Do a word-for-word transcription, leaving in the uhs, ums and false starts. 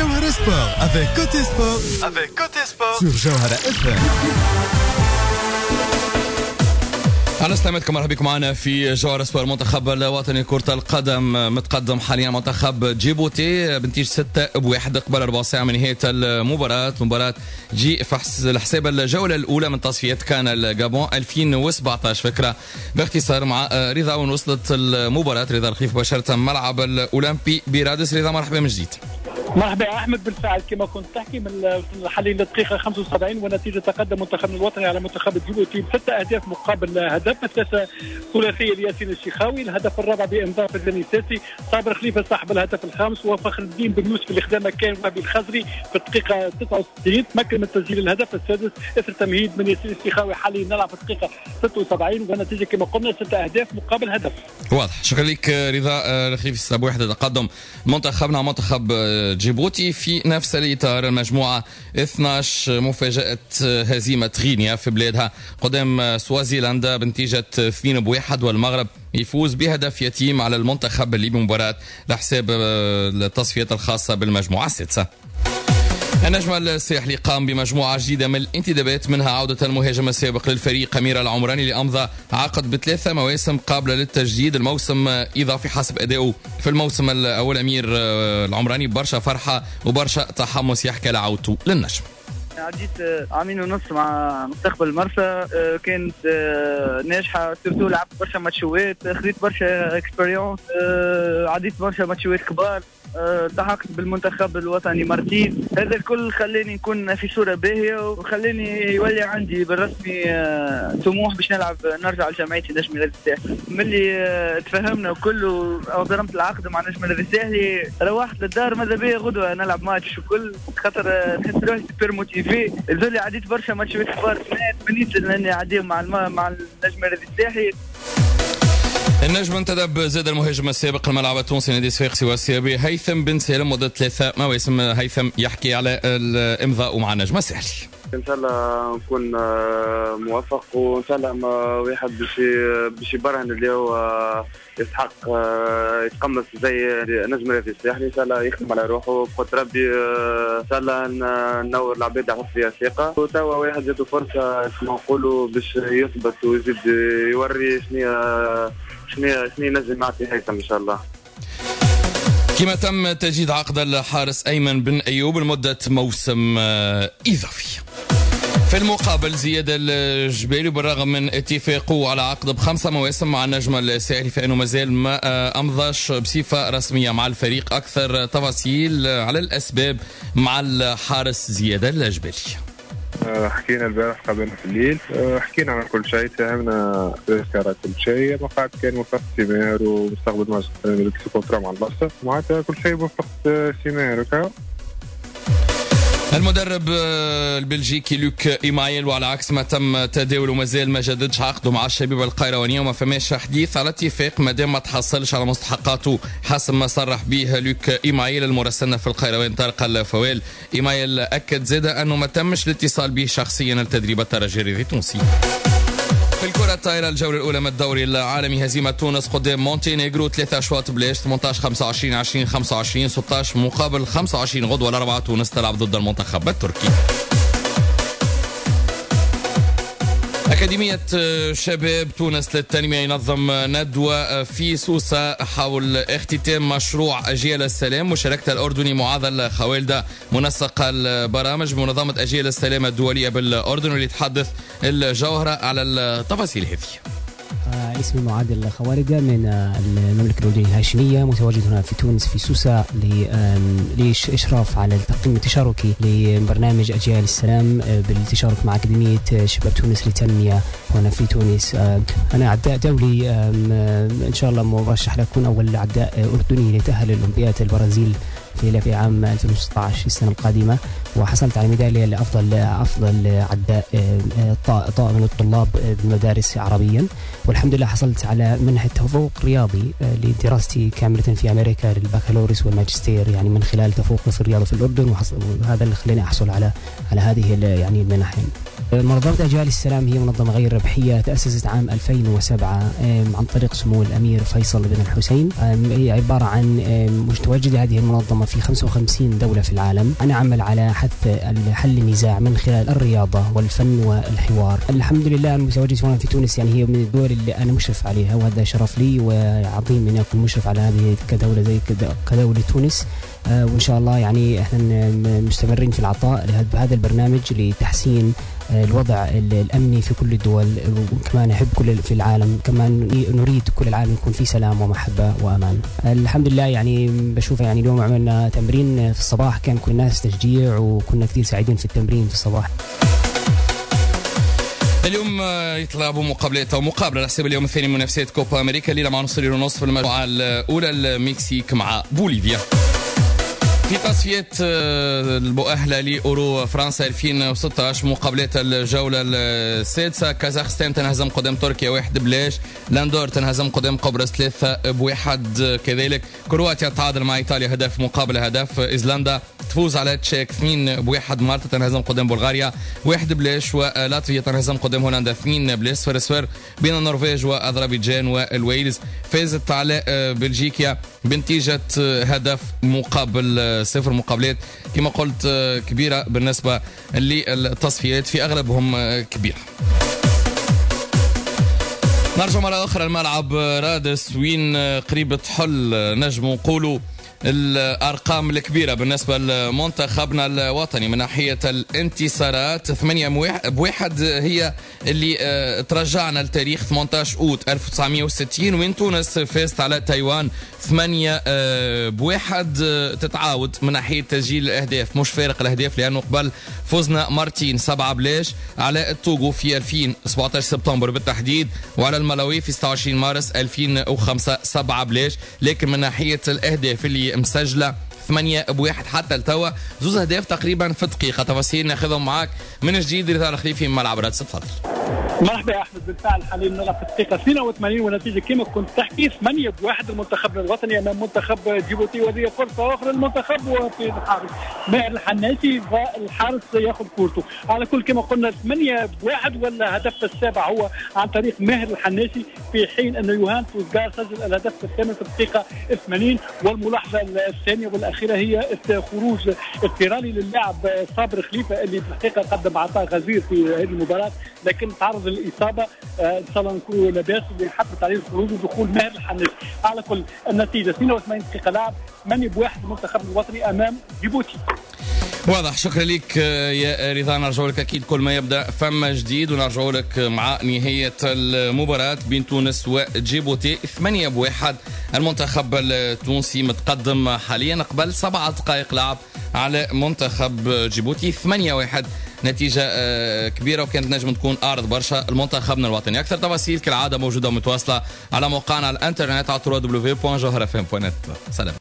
Jawhara Sport avec Côté Sport, avec Côté Sport sur Jawhara إف إم. أهلا سلامتكم، مرحبا بكم معنا في جوهرة سبور. المنتخب الوطني كرة القدم متقدم حاليا منتخب جيبوتي بنتيجة ستة بواحد قبل أربع ساعات من نهاية المباراة. مباراة جي في الحساب الجولة الأولى من تصفيات كان الجابون ألفين وسبعطاش. فكرة باختصار مع رضا وين وصلت المباراة. رضا رخيف مباشرة ملعب الأولمبي برادس. رضا مرحبا من جديد. مرحبا يا احمد. بالفعل كما كنت تحكي من حاليا للدقيقه خمسة وسبعين ونتيجه تقدم منتخبنا الوطني على منتخب جيبوتي بستة اهداف مقابل هدف. اسس ثلاثيه لياسين الشيخاوي، الهدف الرابع بانضاف فرداني الساسي، صابر خليفه صاحب الهدف الخامس، وفخر الدين بن يوسف اللي خدم مكان وهبي الخزري في الدقيقه تسعة وستين تمكن من تسجيل الهدف السادس اثر تمهيد من ياسين الشيخاوي. حاليا نلعب في الدقيقه ستة وسبعين ونتيجه كما قلنا ستة اهداف مقابل هدف. واضح. شكرا لك رضا رخيف. ستة بواحد تقدم منتخبنا منتخب جيبوتي في نفس الإطار. المجموعة اثناش مفاجأة هزيمة غينيا في بلادها قدام سوازيلندا بنتيجة اثنين بواحد، والمغرب يفوز بهدف يتيم على المنتخب الليبي مباراة لحساب التصفيات الخاصة بالمجموعة السادسة. النجم الساحلي قام بمجموعة جديدة من الانتدابات، منها عودة المهاجم السابق للفريق أمير العمراني اللي أمضى عقد بثلاثة مواسم قابلة للتجديد. الموسم إضافي حسب أدائه في الموسم الأول. أمير العمراني برشا فرحة وبرشا تحمس يحكي على عودته للنجم. عديت عامين ونص مع مستقبل المرسى، كانت ناجحة، سورتو لعبت برشا ماتشوات، خذيت برشا اكسبيريونس، عديت برشا ماتشوات كبار، التحقت بالمنتخب الوطني مرتين. هذا الكل خلاني نكون في صورة باهية وخلاني يولي عندي بالرسمي طموح باش نلعب نرجع لجمعيتي نجم النادي الساحلي. ملي تفهمنا وكل وضرمت العقد مع نجم النادي الساحلي روحت للدار ماذا بيا غدوة نلعب ماتش وكل، خاطر نحس روحي سوبر موتيفي. زولي عديت برشا ماتشات كبار، تمنيت اني عديهم مع الم... مع النجم النادي الساحلي. النجم انتدب زاد المهاجم السابق الملعب التونسي نادي صفاقسي والسيابي هيثم بن سالم مدة ثلاثة مواسم. هيثم يحكي على الامضاء مع النجم الساحلي. ان شاء الله نكون موفق، وان شاء الله ما واحد باش باش يبرهن اللي هو يستحق يتقمص زي نجم النادي الساحلي. ان شاء الله يخدم على روحه بقدر ربي، ان شاء الله ننور العباد يعطي فيها ثقه، وتوا واحد جاته فرصه كما نقولوا باش يثبت ويزيد يوري شنو شنو شنو ينجم يعطي هيثم ان شاء الله. كما تم تجديد عقد الحارس أيمن بن أيوب لمدة موسم إضافي. في المقابل زياد الجبالي بالرغم من اتفاقه على عقد بخمسة مواسم مع النجم الساحلي فإنه مازال ما أمضاش بصفة رسمية مع الفريق. أكثر تفاصيل على الأسباب مع الحارس زياد الجبالي. حكينا البارح قبلنا في الليل، حكينا عن كل شيء، فهمنا تذكرة كل شيء، ما قاعد كان موافقة سيمير ومستقبل ماجد في كونترا مع البصة، معناتها كل شيء موافقة سيمير. المدرب البلجيكي لوك إيمايل وعلى عكس ما تم تداوله مازال ما جددش عقده مع الشبيبة القيروانية وما فماش حديث على اتفاق ما دام ما تحصلش على مستحقاته حسب ما صرح به لوك إيمايل. المرسلنا في القيروان طارق الفوال. إيمايل أكد زاد أنه ما تمش الاتصال به شخصيا لتدريب الترجي الرياضي التونسي. في الكرة الطائرة الجولة الأولى من الدوري العالمي هزيمة تونس قدام مونتينيغرو ثلاثة أشواط بلاش ثمانية عشر خمسة وعشرين عشرين خمسة وعشرين ستة عشر مقابل خمسة وعشرين غدوة الأربعة. تونس تلعب ضد المنتخب التركي. أكاديمية شباب تونس للتنمية ينظم ندوة في سوسة حول اختتام مشروع أجيال السلام. مشاركة الأردني معاذ الخوالدة منسق البرامج بمنظمة أجيال السلام الدولية بالأردن، واللي يتحدث الجوهرة على التفاصيل هذه. آه اسمي معاذ الخوالدة من المملكة الأردنية الهاشمية، متواجد هنا في تونس في سوسة لإشراف على التقييم التشاركي لبرنامج أجيال السلام بالتشارك مع أكاديمية شباب تونس للتنمية هنا في تونس. آه أنا عداء دولي، إن شاء الله مرشح لأكون أول عداء أردني لتأهل الأولمبياد البرازيل في في عام ألفين وستة عشر السنة القادمة، وحصلت على ميدالية لأفضل أفضل عداء طائم للطلاب بالمدارس عربيا، والحمد لله حصلت على منحة تفوق رياضي لدراستي كاملة في أمريكا للبكالوريوس والماجستير، يعني من خلال تفوقي في الرياضة في الأردن، وهذا اللي خلاني أحصل على على هذه يعني المنح. منظمة أجيال السلام هي منظمة غير ربحية تأسست عام ألفين وسبعة عن طريق سمو الأمير فيصل بن الحسين. هي عبارة عن متواجدة هذه المنظمة الرياضة في خمسة وخمسين دولة في العالم. أنا أعمل على حث حل النزاع من خلال الرياضة والفن والحوار. الحمد لله متواجد هنا في تونس، يعني هي من الدول اللي أنا مشرف عليها، وهذا شرف لي وعظيم أن أكون مشرف على هذه كدولة زي كدولة تونس. آه وإن شاء الله يعني إحنا مستمرين في العطاء بهذا البرنامج لتحسين آه الوضع الأمني في كل الدول، وكمان نحب كل في العالم، كمان نريد كل العالم يكون في سلام ومحبة وأمان. الحمد لله يعني بشوف يعني اليوم عملنا تمرين في الصباح، كان كل الناس تشجيع وكنا كثير سعيدين في التمرين في الصباح. اليوم يتلعبوا مقابلات او مقابله على حساب اليوم الثاني من منافسه كوبا امريكا الليله مع نص ونصف في المجموعه الاولى المكسيك مع بوليفيا. في تصفية المؤهلة لأورو فرنسا ألفين وستة عشر مقابلات الجولة السادسة، كازاخستان تنهزم قدام تركيا واحد بلاش، لاندور تنهزم قدام قبرص ثلاثة بواحد، كذلك كرواتيا تعادل مع إيطاليا هدف مقابل هدف، إيزلندا تفوز على تشيك اثنين بواحد، مالطا تنهزم قدام بلغاريا واحد بلاش، ولاتفيا تنهزم قدام هولندا اثنين بلاش، صفر صفر بين النرويج وأذربيجان والويلز. فازت على بلجيكا بنتيجة هدف مقابل صفر. مقابلات كما قلت كبيرة بالنسبة للتصفيات، في أغلبهم كبيرة. نرجع مرة أخرى الملعب رادس وين قريب تحل نجم نقولوا الأرقام الكبيرة بالنسبة لمنتخبنا الوطني من ناحية الانتصارات. ثمانية بواحد هي اللي ترجعنا لتاريخ ثمانية عشر أوت ألف وتسعمائة وستين، وين تونس فازت على تايوان ثمانية بواحد. تتعاود من ناحية تسجيل الأهداف، مش فارق الأهداف لأنه قبل فزنا مرتين سبعة بلاش على التوغو في ألفين وسبعة عشر سبتمبر بالتحديد، وعلى الملاوي في ستة وعشرين مارس ألفين وخمسة سبعة بلاش. لكن من ناحية الأهداف اللي مسجلة ثمانية بواحد حتى التوا، زوز أهداف تقريبا في دقيقة. تفاصيل ناخذهم معاك من جديد رضا الخليفي من ملعب رادس. تفضل. مرحبا يا احمد. بالفعل حاليا نلعب في الدقيقه اثنين وثمانين والنتيجه كما كنت تحكي ثمانية بواحد لمنتخبنا الوطني امام منتخب جيبوتي، وهذه فرصه اخرى للمنتخب وفي الحارس ماهر الحناسي، والحارس ياخذ كورته. على كل كما قلنا ثمانية بواحد، ولا هدف السابع هو عن طريق ماهر الحناسي، في حين انه يوهان فوزجار سجل الهدف الثامن في الدقيقه ثمانين. والملاحظه الثانيه والاخيره هي خروج اضطراري للاعب صابر خليفه اللي في الحقيقه قدم عطاء غزير في هذه المباراه، لكن تعرض للاصابه. آه ان شاء الله نكونوا لاباس اللي حدث عليه الخروج ودخول ماهر الحناسي. على كل النتيجه اثنين وثمانين دقيقه لعب، ثمانية بواحد المنتخب الوطني امام جيبوتي. واضح. شكرا لك يا رضا. نرجع لك اكيد كل ما يبدا فما جديد، ونرجع لك مع نهايه المباراه بين تونس وجيبوتي. ثمانية بواحد المنتخب التونسي متقدم حاليا قبل سبعة دقائق لعب على منتخب جيبوتي. ثمانية واحد نتيجة كبيرة، وكانت نجم تكون أعرض برشا المنتخبنا الوطني. أكثر تفاصيل كالعادة موجودة ومتواصلة على موقعنا الانترنت على دبليو دبليو دبليو دوت جوهر اف ام دوت نت. سلام.